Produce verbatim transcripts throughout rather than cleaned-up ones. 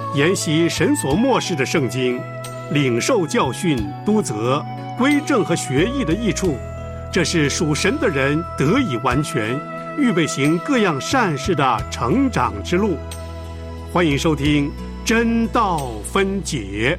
研习神所默示的圣经，领受教训、督责、归正和学艺的益处，这是属神的人得以完全，预备行各样善事的成长之路。欢迎收听真道分解。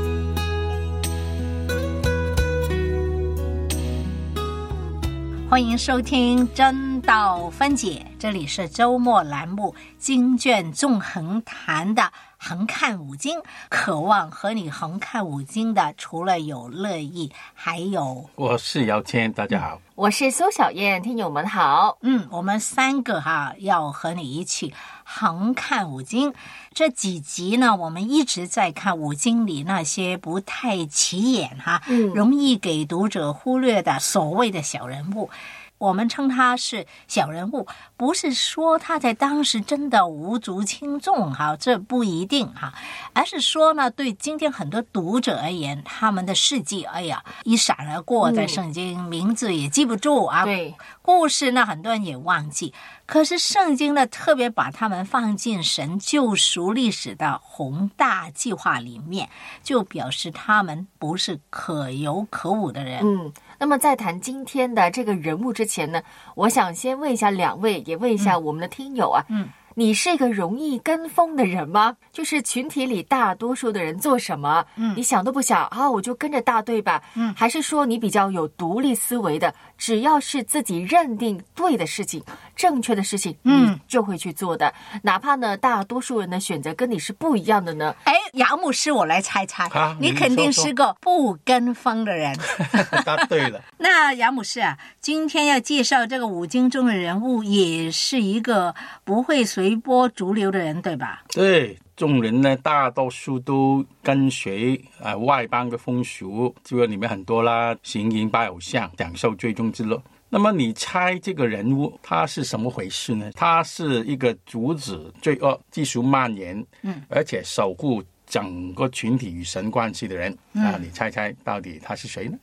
欢迎收听真道分解，这里是周末栏目经卷纵横谈的横看五经，渴望和你横看五经的除了有乐意，还有我是姚谦，大家好、嗯、 我是苏小燕，听友们好。 嗯，我们三个哈要和你一起横看五经。这几集呢，我们一直在看五经里那些不太起眼哈、嗯，容易给读者忽略的所谓的小人物。我们称他是小人物，不是说他在当时真的无足轻重哈，这不一定哈，而是说呢，对今天很多读者而言，他们的事迹，哎呀，一闪而过，在圣经、嗯、名字也记不住啊， 对， 故事呢，很多人也忘记。可是圣经呢，特别把他们放进神救赎历史的宏大计划里面，就表示他们不是可有可无的人。 嗯，那么在谈今天的这个人物之前呢，我想先问一下两位，也问一下我们的听友啊，嗯，你是一个容易跟风的人吗？就是群体里大多数的人做什么，嗯，你想都不想啊，我就跟着大队吧，嗯，还是说你比较有独立思维的，只要是自己认定对的事情、正确的事情，嗯，你就会去做的，哪怕呢大多数人的选择跟你是不一样的呢？ 哎，杨牧师，我来猜猜， 啊、 你肯定是个不跟风的人。 答对了。 那杨牧师啊，今天要介绍这个五经中的人物，也是一个不会随波逐流的人，对吧？ 对，众人呢大多数都跟随呃外邦的风俗，就里面很多啦，行淫拜偶像，享受最终之乐。那么你猜这个人物他是什么回事呢？他是一个阻止罪恶继续蔓延，嗯，而且守护整个群体与神关系的人、嗯、啊，你猜猜到底他是谁呢？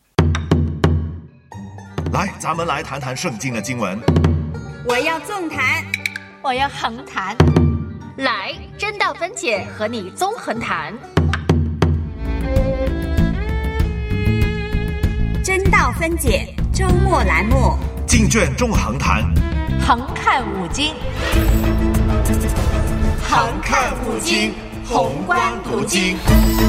来，咱们来谈谈圣经的经文。 我要纵谈， 我要横谈， 来，真道分解和你纵横谈。 真道分解周末栏目， 经卷纵横谈， 横看五经， 横看五经，宏观读经。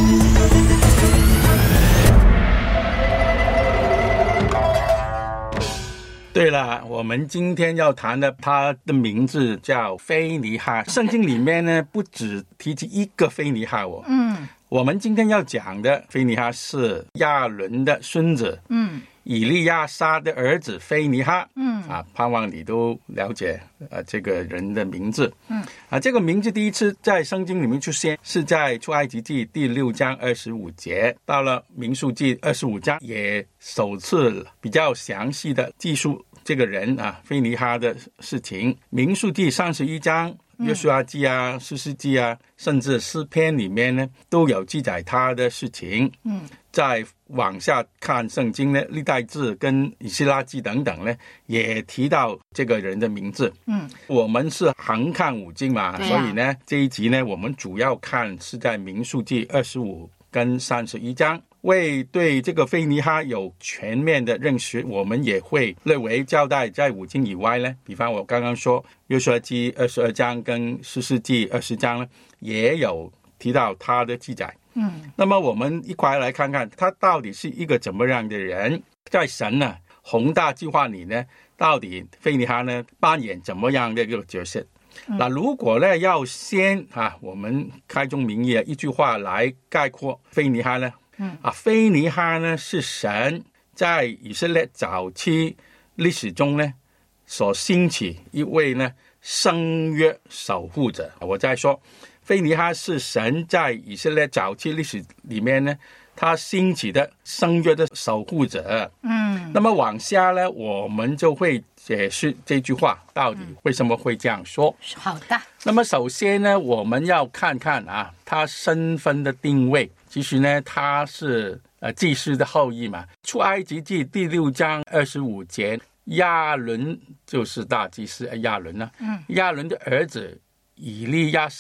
对了，我们今天要谈的他的名字叫非尼哈。圣经里面呢，不只提及一个非尼哈哦。嗯，我们今天要讲的非尼哈是亚伦的孙子，嗯，以利亚撒的儿子非尼哈。嗯，啊，盼望你都了解呃这个人的名字。嗯，啊，这个名字第一次在圣经里面出现是在出埃及记第六章二十五节，到了民数记二十五章也首次比较详细的记述这个人啊，非尼哈的事情。民数记三十一章、约书亚记啊、士师记啊，甚至诗篇里面呢，都有记载他的事情。嗯，再往下看圣经呢，历代志跟以斯拉记等等呢，也提到这个人的名字。嗯，我们是横看五经嘛、啊，所以呢，这一集呢，我们主要看是在民数记二十五跟三十一章。为对这个非尼哈有全面的认识，我们也会略微交代在五经以外呢，比方我刚刚说约书亚记二十二章跟士师记二十章呢，也有提到他的记载。嗯，那么我们一块来看看他到底是一个怎么样的人，在神呢宏大计划里呢，到底非尼哈呢扮演怎么样的一个角色？嗯、那如果呢要先啊，我们开宗明义一句话来概括非尼哈呢？嗯啊，非尼哈呢是神在以色列早期历史中呢所兴起一位呢圣约守护者。我再说，非尼哈是神在以色列早期历史里面呢，他兴起的圣约的守护者。嗯，那么往下呢，我们就会解释这句话到底为什么会这样说。 嗯、好的。那么首先呢，我们要看看啊，他身份的定位。其实呢，他是呃祭司的后裔嘛。出埃及记第六章二十五节，亚伦就是大祭司亚伦呢、啊。嗯，亚伦的儿子以利亚撒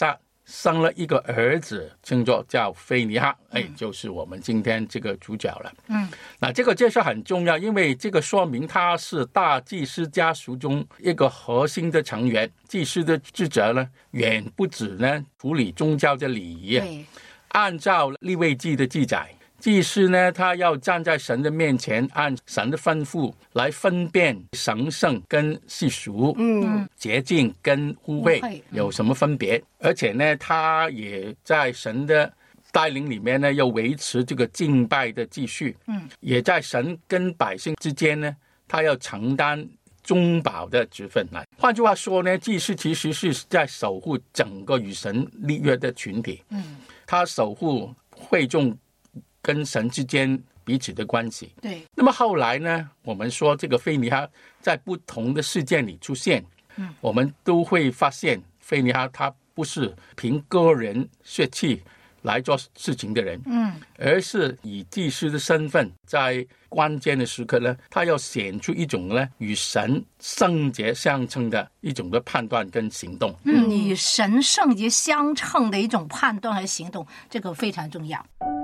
生了一个儿子，称作叫菲尼哈，哎，就是我们今天这个主角了。嗯，那这个介绍很重要，因为这个说明他是大祭司家族中一个核心的成员。祭司的职责呢，远不止呢处理宗教的礼仪。对，按照利未记的记载，祭司呢，他要站在神的面前，按神的吩咐来分辨神圣跟世俗，嗯，洁净跟污秽有什么分别。而且呢，他也在神的带领里面呢，要维持这个敬拜的秩序，嗯，也在神跟百姓之间呢，他要承担中保的职分来。换句话说呢，祭司其实是在守护整个与神立约的群体，嗯，他守护会众跟神之间彼此的关系。对，那么后来呢，我们说这个菲尼哈在不同的事件里出现，嗯，我们都会发现菲尼哈他不是凭个人血气来做事情的人，嗯，而是以祭司的身份，在关键的时刻呢，他要显出一种呢与神圣洁相称的一种的判断跟行动。 嗯，与神圣洁相称的一种判断和行动，这个非常重要。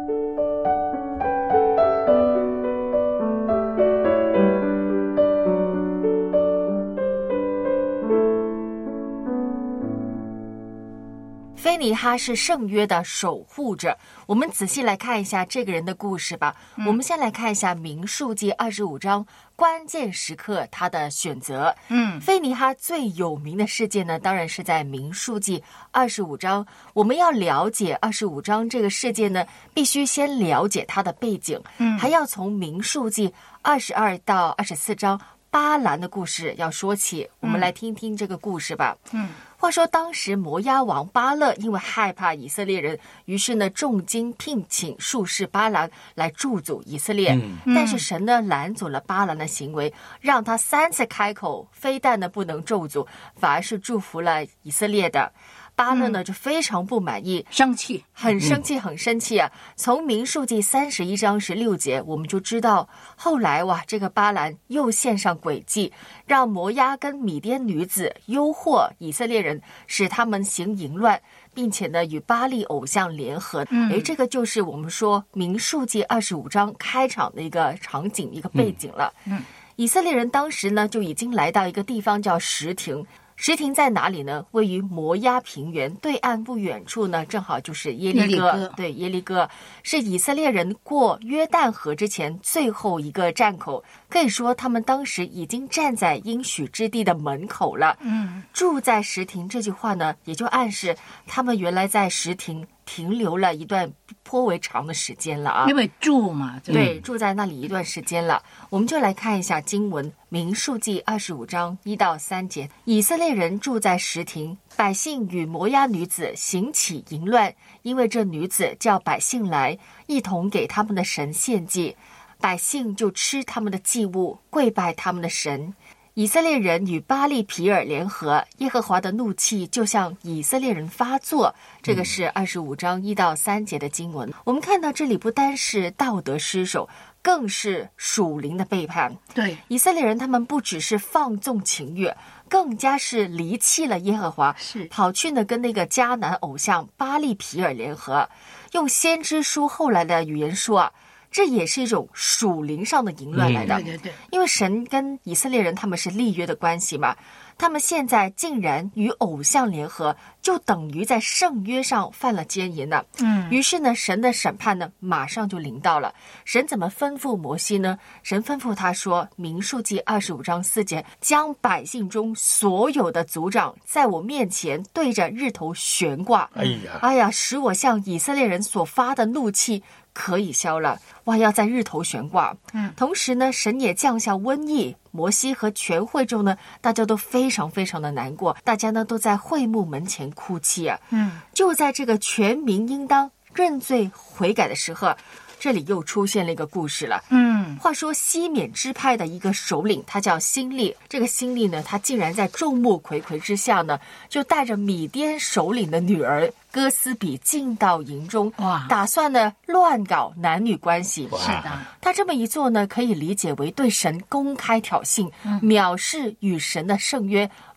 菲尼哈是圣约的守护者，我们仔细来看一下这个人的故事吧。嗯、我们先来看一下民数记二十五章关键时刻他的选择。嗯，菲尼哈最有名的事件呢，当然是在民数记二十五章。我们要了解二十五章这个事件呢，必须先了解它的背景，嗯，还要从民数记二十二到二十四章巴兰的故事要说起。我们来听听这个故事吧。嗯。话说当时摩押王巴勒因为害怕以色列人，于是呢重金聘请术士巴兰来助阻以色列、嗯、但是神呢拦阻了巴兰的行为，让他三次开口，非但呢不能咒诅，反而是祝福了以色列的。巴勒呢就非常不满意， 生气， 很生气，很生气啊！从民数记三十一章十六节，我们就知道，后来哇，这个巴兰又献上诡计，让摩押跟米甸女子诱惑以色列人，使他们行淫乱，并且呢与巴力偶像联合。嗯，诶，这个就是我们说民数记二十五章开场的一个场景，一个背景了。嗯，以色列人当时呢就已经来到一个地方叫什亭。什亭在哪里呢？位于摩押平原对岸不远处呢，正好就是耶利哥。耶利哥对，耶利哥是以色列人过约旦河之前最后一个站口，可以说他们当时已经站在应许之地的门口了。嗯，住在什亭这句话呢，也就暗示他们原来在什亭停留了一段颇为长的时间了啊， 因为住嘛，对， 对，住在那里一段时间了。我们就来看一下经文，民数记二十五章一到三节。以色列人住在什亭，百姓与摩押女子行起淫乱，因为这女子叫百姓来，一同给他们的神献祭，百姓就吃他们的祭物，跪拜他们的神。以色列人与巴力皮尔联合，耶和华的怒气就向以色列人发作。这个是二十五章一到三节的经文。我们看到这里不单是道德失守，更是属灵的背叛。对，以色列人他们不只是放纵情欲，更加是离弃了耶和华，是跑去呢跟那个迦南偶像巴力皮尔联合。用先知书后来的语言说啊，这也是一种属灵上的淫乱来的。嗯、对对对，因为神跟以色列人他们是立约的关系嘛，他们现在竟然与偶像联合，就等于在圣约上犯了奸淫了。嗯，于是呢，神的审判呢，马上就临到了。神怎么吩咐摩西呢？神吩咐他说，民数记二十五章四节，将百姓中所有的族长在我面前对着日头悬挂。哎呀，哎呀，使我向以色列人所发的怒气可以消了。哇，要在日头悬挂。嗯，同时呢，神也降下瘟疫。摩西和全会众呢，大家都非常非常的难过，大家呢都在会幕门前哭泣啊。嗯，就在这个全民应当认罪悔改的时候，这里又出现了一个故事了。嗯，话说西缅支派的一个首领，他叫辛利。这个辛利呢，他竟然在众目睽睽之下呢，就带着米甸首领的女儿哥斯比进到营中，哇，打算呢乱搞男女关系。是的，他这么一做呢，可以理解为对神公开挑衅，嗯、藐视与神的圣约，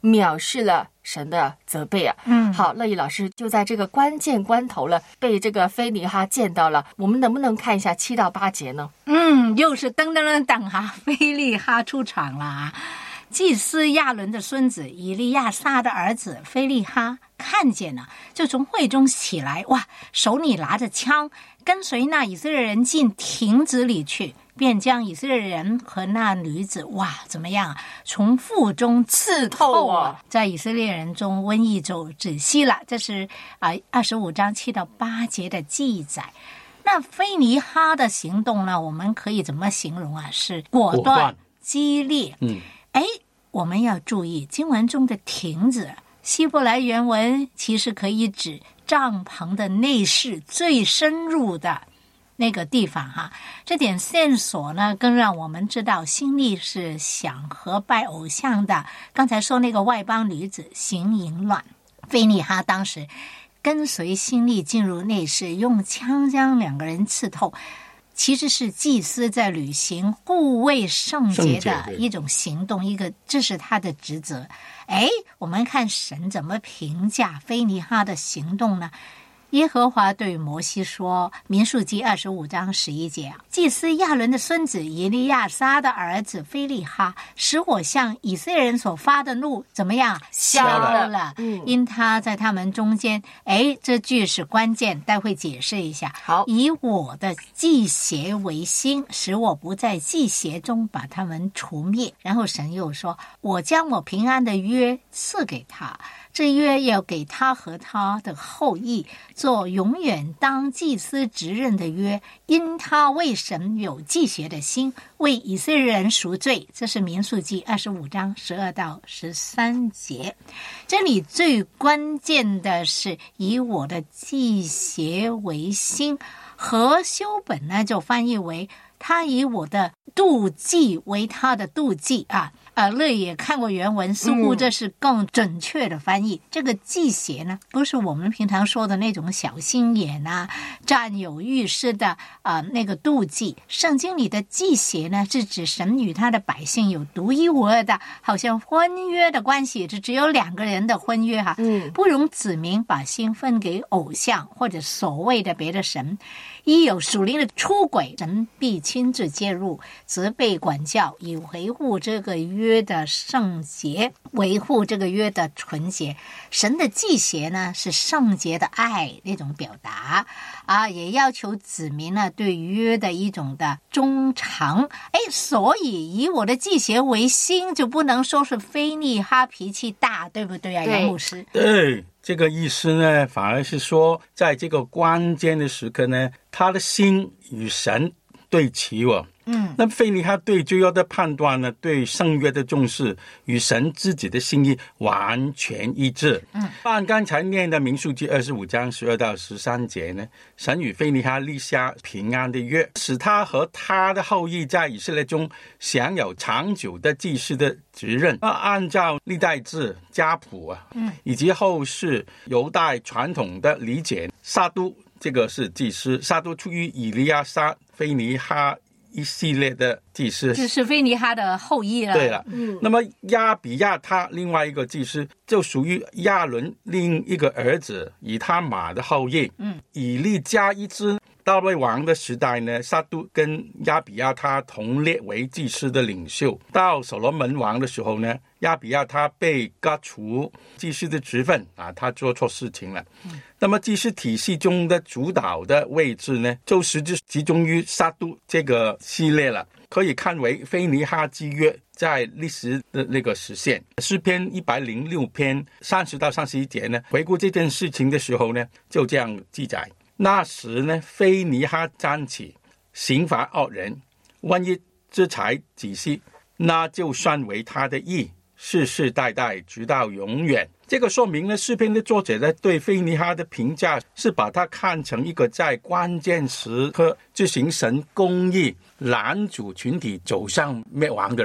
藐视了神的责备啊。嗯，好，乐意老师就在这个关键关头了，被这个菲尼哈见到了。我们能不能看一下七到八节呢？ 嗯，又是噔噔噔噔哈，菲利哈出场了啊！祭司亚伦的孙子以利亚撒的儿子菲利哈看见了，就从会中起来，哇，手里拿着枪，跟随那以色列人进亭子里去，便将以色列人和那女子，哇，怎么样？从腹中刺透啊！在以色列人中，瘟疫就止息了。这是啊，二十五章七到八节的记载。那菲尼哈的行动呢？我们可以怎么形容啊？是果断、 果断激烈。 嗯， 哎，我们要注意经文中的亭子，希伯来原文其实可以指帐篷的内室最深入的那个地方哈。这点线索呢，更让我们知道心里是想和拜偶像的。刚才说那个外邦女子行淫乱，菲尼哈当时跟随心力进入内室，用枪将两个人刺透，其实是祭司在履行护卫圣洁的一种行动，一个这是他的职责。哎，我们看神怎么评价菲尼哈的行动呢？耶和华对摩西说，民数记二十五章十一节，祭司亚伦的孙子以利亚撒的儿子菲利哈，使我向以色列人所发的怒怎么样？ 消了了。嗯， 因他在他们中间，哎，这句是关键，待会解释一下。 好， 以我的祭邪为心，使我不在祭邪中把他们除灭。然后神又说，我将我平安的约赐给他，这约要给他和他的后裔，做永远当祭司职任的约，因他为神有祭邪的心，为以色列人赎罪。这是民数记二十五章十二到十三节。这里最关键的是以我的祭邪为心，和修本呢就翻译为他以我的妒忌为他的妒忌啊。呃，乐也看过原文，似乎这是更准确的翻译。嗯、这个忌邪呢，不是我们平常说的那种小心眼啊、占有欲式的啊、呃、那个妒忌。圣经里的忌邪呢，是指神与他的百姓有独一无二的，好像婚约的关系，这只有两个人的婚约哈、啊，嗯，不容子民把心分给偶像或者所谓的别的神。一有属灵的出轨，神必亲自介入，责备管教，以维护这个约的圣洁，维护这个约的纯洁。神的祭邪呢，是圣洁的爱那种表达啊，也要求子民呢对约的一种的忠诚。哎，所以以我的祭邪为心，就不能说是菲尼哈脾气大，对不对啊，杨牧师？ 对。这个意思呢，反而是说，在这个关键的时刻呢，他的心与神对齐哦。嗯，那菲尼哈对罪恶的判断呢，对圣约的重视，与神自己的心意完全一致。嗯，按刚才念的民数记二十五章十二到十三节呢，神与菲尼哈立下平安的约，使他和他的后裔在以色列中享有长久的祭司的职任。那按照历代志家谱啊，嗯，以及后世犹太传统的理解，撒督这个是祭司，撒督出于以利亚撒、菲尼哈一系列的祭司， 这是菲尼哈的后裔了。 对了，嗯，那么亚比亚他另外一个祭司就属于亚伦另一个儿子以他玛的后裔。嗯，以利加一支大卫王的时代呢，撒督跟亚比亚他同列为祭司的领袖。到所罗门王的时候呢，亚比亚他被革除祭司的职分啊，他做错事情了。嗯，那么祭司体系中的主导的位置呢，就实质集中于撒督这个系列了，可以看为菲尼哈之约在历史的那个实现。诗篇一百零六篇三十到三十一节呢，回顾这件事情的时候呢，就这样记载。那时呢，菲尼哈站起，刑罚恶人，万一制裁仔细，那就算为他的义，世世代代直到永远。这个说明呢，诗篇的作者呢对菲尼哈的评价是把他看成一个在关键时刻执行神公义、拦阻群体走向灭亡的人。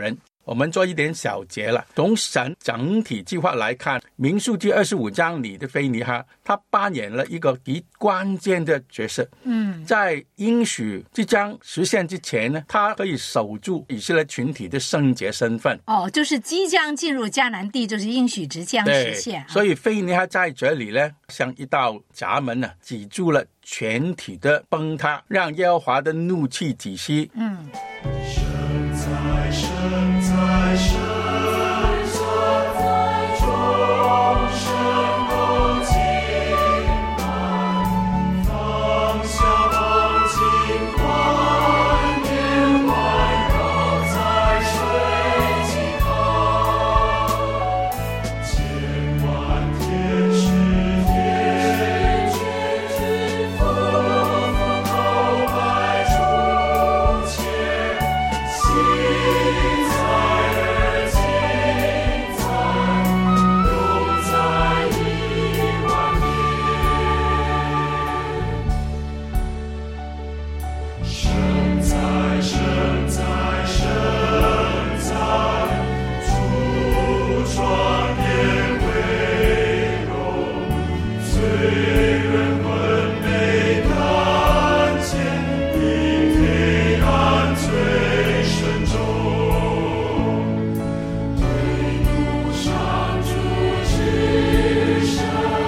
我们做一点小结了。从神整体计划来看，民数记二十五章里的菲尼哈，他扮演了一个极关键的角色。嗯，在应许即将实现之前呢，他可以守住以色列群体的圣洁身份。 哦，就是即将进入迦南地，就是应许即将实现。 所以菲尼哈在这里呢，像一道闸门呢，挤住了全体的崩塌，让耶和华的怒气止息。 嗯， 神在，神在，神在众生都敬拜，放下忘尽观念，环绕在水极旁，千万天使天君夫妇叩拜主前，心在而今在，永在亿万年。神在，神在，神在，主庄严威荣，虽人魂没看见，因黑暗最深重。唯独上主至圣，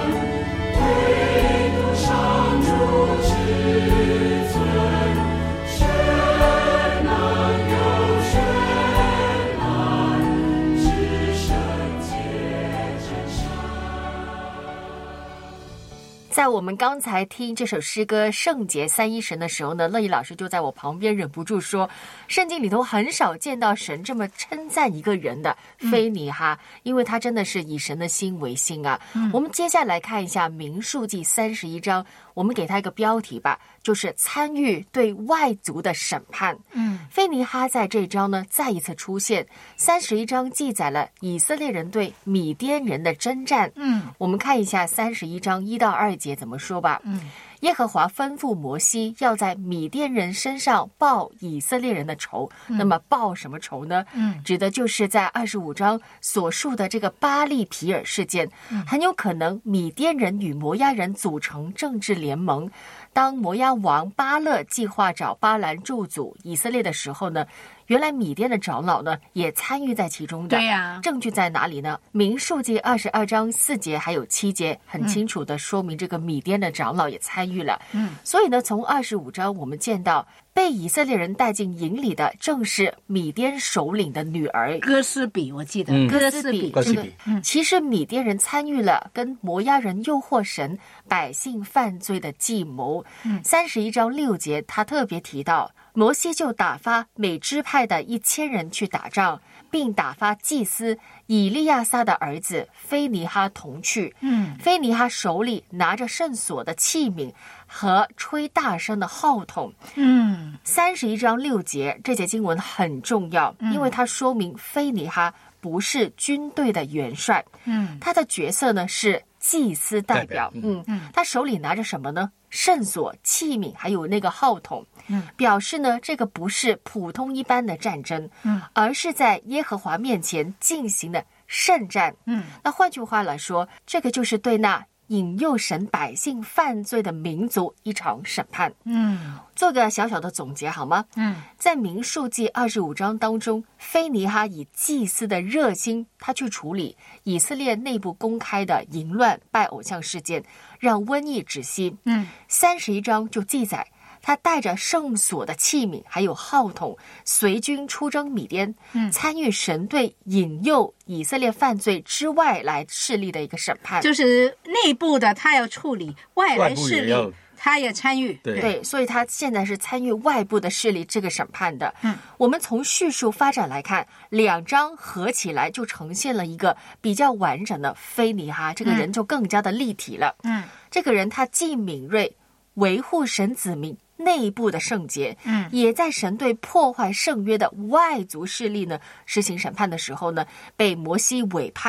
唯独上主至尊，全能有全能，至圣洁真善。 在我们刚才听这首诗歌《圣洁三一神》的时候呢，乐意老师就在我旁边忍不住说，圣经里头很少见到神这么称赞一个人的菲尼哈，因为他真的是以神的心为心啊。嗯、我们接下来看一下民数记三十一章，我们给他一个标题吧，就是参与对外族的审判。嗯，菲尼哈在这一章呢再一次出现。三十一章记载了以色列人对米甸人的征战。嗯，我们看一下三十一章一到二节怎么说吧。嗯，耶和华吩咐摩西要在米甸人身上报以色列人的仇。嗯、那么报什么仇呢？嗯，指的就是在二十五章所述的这个巴利皮尔事件。嗯、很有可能米甸人与摩押人组成政治联盟。当摩押王巴勒计划找巴兰咒诅以色列的时候呢，原来米甸的长老呢也参与在其中的。 对呀、啊， 证据在哪里呢？民数记二十二章四节还有七节很清楚的说明这个米甸的长老也参与了。嗯，所以呢，从二十五章我们见到被以色列人带进营里的正是米甸首领的女儿哥斯比，我记得、 嗯、 哥斯比。 哥斯比、 嗯、其实米甸人参与了跟摩押人诱惑神百姓犯罪的计谋。三十一章六节他特别提到，摩西就打发每支派的一千人去打仗，并打发祭司以利亚撒的儿子菲尼哈同去。嗯，菲尼哈手里拿着圣所的器皿和吹大声的号筒。嗯，三十一章六节这节经文很重要，因为它说明菲尼哈不是军队的元帅。嗯，他的角色呢是祭司代表。嗯嗯，他手里拿着什么呢？圣所、器皿还有那个号筒。嗯，表示呢这个不是普通一般的战争，嗯，而是在耶和华面前进行的圣战。嗯，那换句话来说，这个就是对那引诱神百姓犯罪的民族一场审判。嗯，做个小小的总结好吗？嗯，在民数记二十五章当中，菲尼哈以祭司的热心，他去处理以色列内部公开的淫乱拜偶像事件，让瘟疫止息。嗯，三十一章就记载他带着圣所的器皿还有号筒，随军出征米甸，嗯，参与神对引诱以色列犯罪之外来势力的一个审判。 就是内部的他要处理，外来势力他也参与。 对, 对，所以他现在是参与外部的势力这个审判的。嗯，我们从叙述发展来看，两章合起来就呈现了一个比较完整的菲尼哈，这个人就更加的立体了。嗯，这个人他既敏锐，维护神子民内部的圣洁，嗯，也在神对破坏圣约的外族势力呢实行审判的时候呢，被摩西委派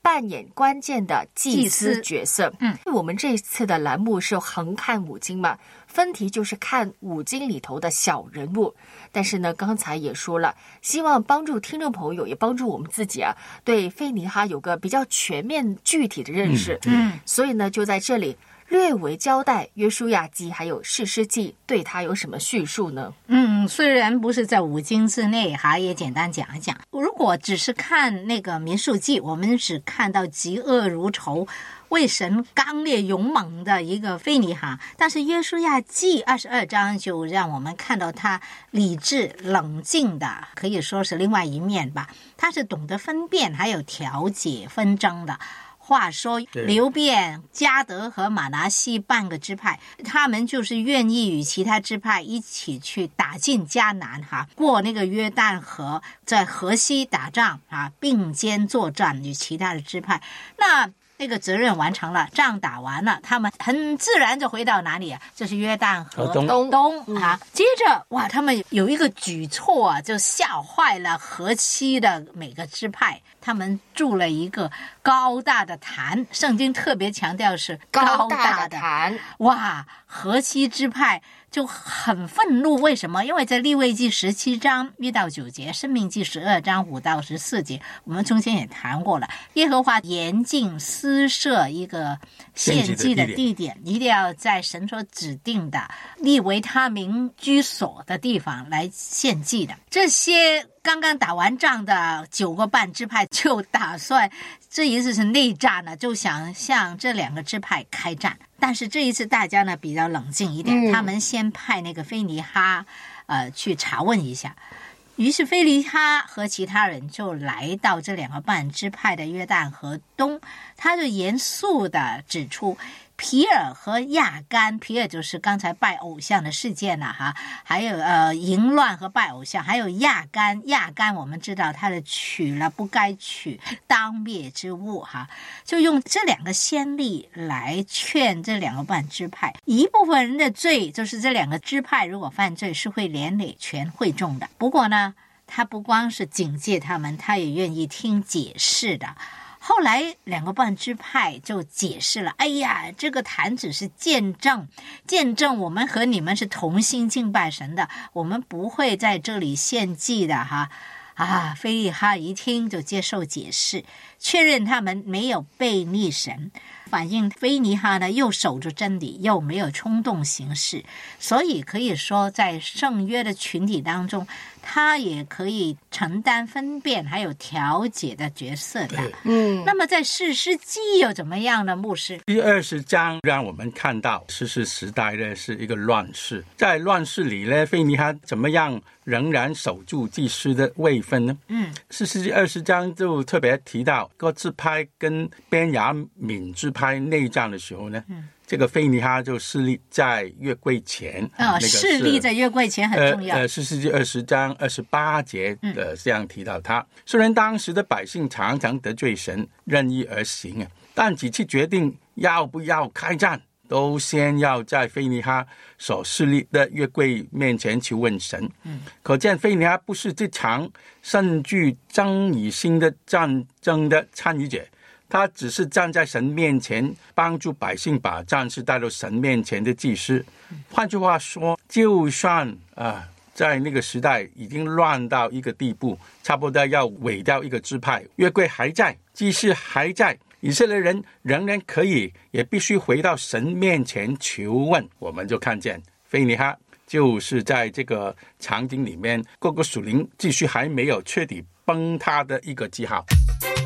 扮演关键的祭司角色。 嗯， 我们这次的栏目是横看五经嘛，分题就是看五经里头的小人物。但是呢，刚才也说了，希望帮助听众朋友，也帮助我们自己啊，对菲尼哈有个比较全面具体的认识。 嗯， 所以呢，就在这里略微交代约书亚记还有士师记对他有什么叙述呢？ 嗯，虽然不是在五经之内哈，也简单讲一讲。如果只是看那个民数记，我们只看到嫉恶如仇、为神刚烈勇猛的一个菲尼哈，但是约书亚记二十二章就让我们看到他理智冷静的，可以说是另外一面吧。他是懂得分辨还有调解纷争的。话说流便、迦得和玛拿西半个支派，他们就是愿意与其他支派一起去打进迦南哈，过那个约旦河，在河西打仗啊，并肩作战与其他的支派。那那个责任完成了，仗打完了，他们很自然就回到哪里啊？就是约旦河东东东啊。接着哇，他们有一个举措啊，就吓坏了河西的每个支派。他们筑了一个高大的坛，圣经特别强调是高大的坛。 哇，河西支派就很愤怒，为什么？因为在利未记十七章一到九节，申命记十二章五到十四节，我们中间也谈过了。耶和华严禁私设一个献祭的地点，一定要在神所指定的立为他民居所的地方来献祭的。这些刚刚打完仗的九个半支派就打算这一次是内战了，就想向这两个支派开战。但是这一次大家呢比较冷静一点，嗯、他们先派那个菲尼哈呃去查问一下。于是菲尼哈和其他人就来到这两个半支派的约旦河东，他就严肃地指出皮尔和亚干，皮尔就是刚才拜偶像的事件了哈，还有呃淫乱和拜偶像，还有亚干，亚干我们知道他的取了不该取，当灭之物哈，就用这两个先例来劝这两个半支派。一部分人的罪就是这两个支派如果犯罪是会连累全会众的，不过呢，他不光是警戒他们，他也愿意听解释的。后来两个半支派就解释了，哎呀，这个坛只是见证，见证我们和你们是同心敬拜神的，我们不会在这里献祭的哈。啊，菲尼哈一听就接受解释，确认他们没有背逆神，反映菲尼哈呢又守住真理，又没有冲动行事，所以可以说在圣约的群体当中，他也可以承担分辨还有调解的角色的。嗯，那么在士师记又怎么样呢？牧师， 第二十章让我们看到士师时代呢是一个乱世，在乱世里呢，菲尼哈怎么样仍然守住祭司的位分呢？嗯，士师记二十章就特别提到各支派跟便雅悯支派内战的时候呢，嗯，这个菲尼哈就侍立在约柜前。 哦，那个侍立在约柜前很重要。 呃，士师记二十章二十八节的这样提到他。嗯、虽然当时的百姓常常得罪神，任意而行啊，但几次决定要不要开战，都先要在菲尼哈所侍立的约柜面前求问神。嗯，可见菲尼哈不是这场甚具争议性的战争的参与者。他只是站在神面前，帮助百姓把战士带到神面前的祭司。换句话说，就算啊、呃，在那个时代已经乱到一个地步，差不多要毁掉一个支派，约柜还在，祭司还在，以色列人仍然可以，也必须回到神面前求问。我们就看见菲尼哈就是在这个场景里面，各个属灵继续还没有彻底崩塌的一个记号。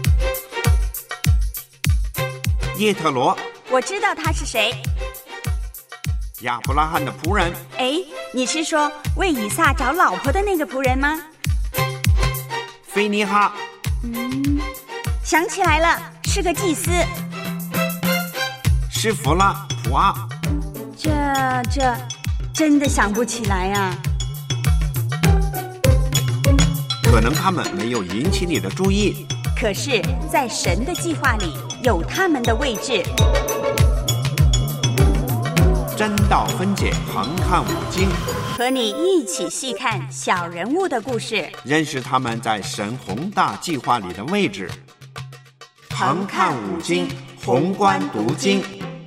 叶特罗， 我知道他是谁， 亚伯拉罕的仆人。 哎，你是说为以撒找老婆的那个仆人吗？ 菲尼哈， 嗯，想起来了，是个祭司。 是弗拉普阿。 这这真的想不起来啊。 可能他们没有引起你的注意， 可是在神的计划里有他们的位置。 真道分解，横看五经， 和你一起细看小人物的故事， 认识他们在神宏大计划里的位置。 横看五经，宏观读经。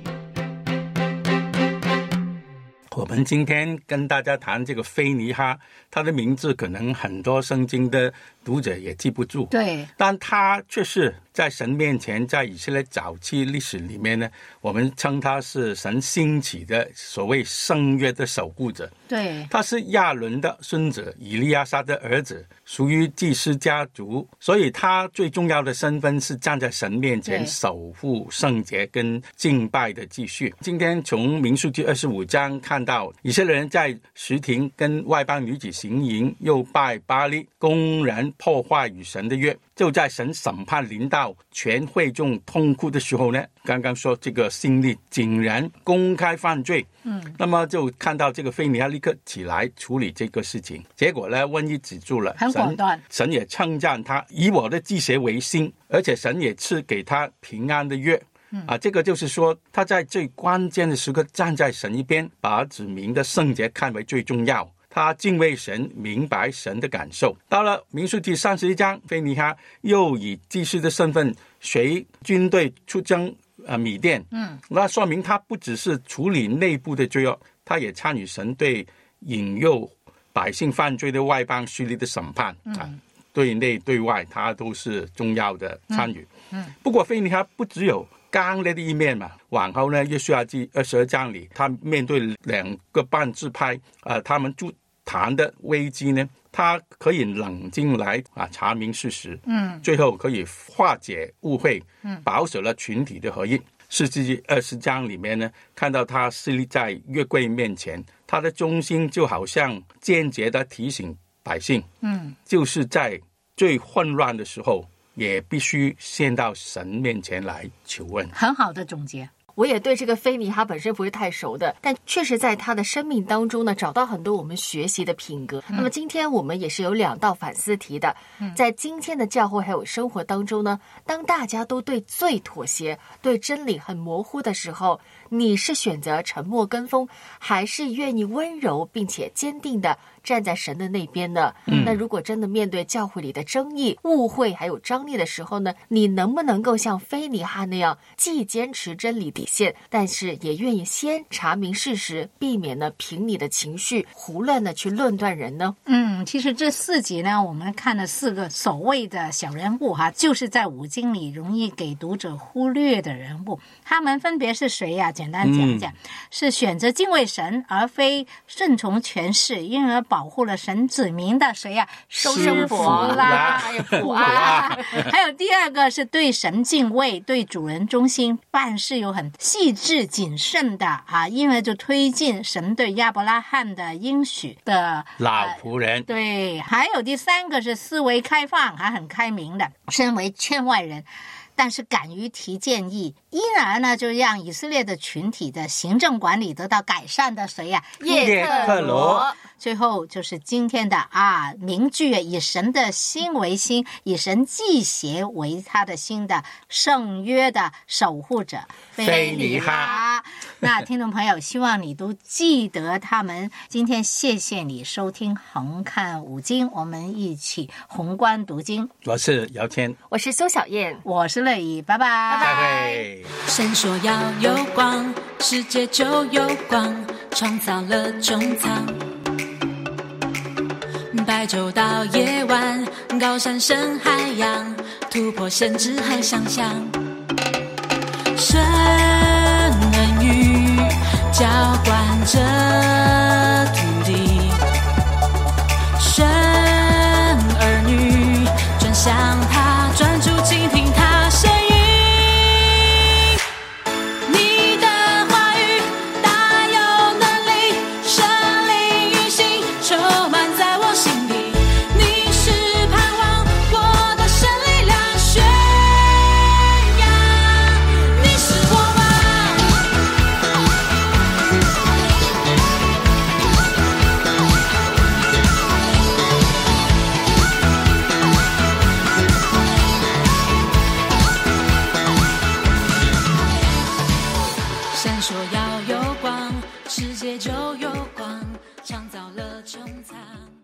我们今天跟大家谈这个菲尼哈，他的名字可能很多圣经的读者也记不住， 对， 但他却是在神面前，在以色列早期历史里面呢，我们称他是神兴起的所谓圣约的守护者。 对， 他是亚伦的孙子，以利亚撒的儿子，属于祭司家族，所以他最重要的身份是站在神面前守护圣洁跟敬拜的秩序。今天从民数记二十五章看到以色列人在什亭跟外邦女子行淫，又拜巴力，公然破坏与神的约。就在神审判临到全会众痛哭的时候呢，刚刚说这个心力竟然公开犯罪，嗯，那么就看到这个菲尼哈立刻起来处理这个事情，结果呢瘟疫止住了， 很果断， 神也称赞他以我的祭邪为心，而且神也赐给他平安的约。啊，这个就是说他在最关键的时刻站在神一边，把子民的圣洁看为最重要，他敬畏神，明白神的感受。到了民数记三十一章，菲尼哈又以祭司的身份随军队出征呃米甸，嗯，那说明他不只是处理内部的罪恶，他也参与神对引诱百姓犯罪的外邦势力的审判，嗯，啊，对内对外他都是重要的参与。嗯，嗯不过菲尼哈不只有刚烈的一面嘛，往后呢，约书亚记二十二章里，他面对两个半支派，呃，他们筑坛的危机呢，他可以冷静来啊查明事实，嗯，最后可以化解误会，嗯，保守了群体的合一。士师记二十章里面呢，看到他侍立在约柜面前，他的忠心就好像间接的提醒百姓，嗯，就是在最混乱的时候，也必须先到神面前来求问。 很好的总结。 我也对这个菲尼哈本身不是太熟的，但确实在他的生命当中呢，找到很多我们学习的品格。嗯、那么今天我们也是有两道反思题的，嗯、在今天的教会还有生活当中呢，当大家都对罪妥协，对真理很模糊的时候，你是选择沉默跟风，还是愿意温柔并且坚定的站在神的那边呢？嗯、那如果真的面对教会里的争议、误会还有张力的时候呢，你能不能够像菲尼哈那样，既坚持真理底线，但是也愿意先查明事实，避免呢凭你的情绪胡乱的去论断人呢？ 嗯，其实这四集呢，我们看了四个所谓的小人物哈，就是在五经里容易给读者忽略的人物。他们分别是谁呀、啊？简单讲讲，嗯、是选择敬畏神而非顺从权势，因而保护了神子民的谁呀、啊？ 收生婆啦，还有普啊。 还有第二个是对神敬畏，对主人忠心，办事有很细致谨慎的啊，因而就推进神对亚伯拉罕的应许的老仆人、呃。 对，还有第三个是思维开放，还很开明的，身为圈外人，但是敢于提建议，因而呢，就让以色列的群体的行政管理得到改善的谁呀、 啊？叶特罗。 最后就是今天的啊名句，以神的心为心，以神祭邪为他的心的圣约的守护者菲尼哈。 那听众朋友，希望你都记得他们。今天谢谢你收听横看五经，我们一起宏观读经。 我是姚谦， 我是苏小燕， 我是乐怡，拜拜， 拜拜。 神说要有光，世界就有光，创造了穹苍。白昼到夜晚，高山深海洋，突破限制和想象。神恩雨浇灌着土地，神儿女转向他，专注倾听他声音。你的话语大有能力，生灵运行，充满在我心里。你是盼望我的神力量宣扬，你是我吗？闪烁要有光，世界就有光，创造了穹苍。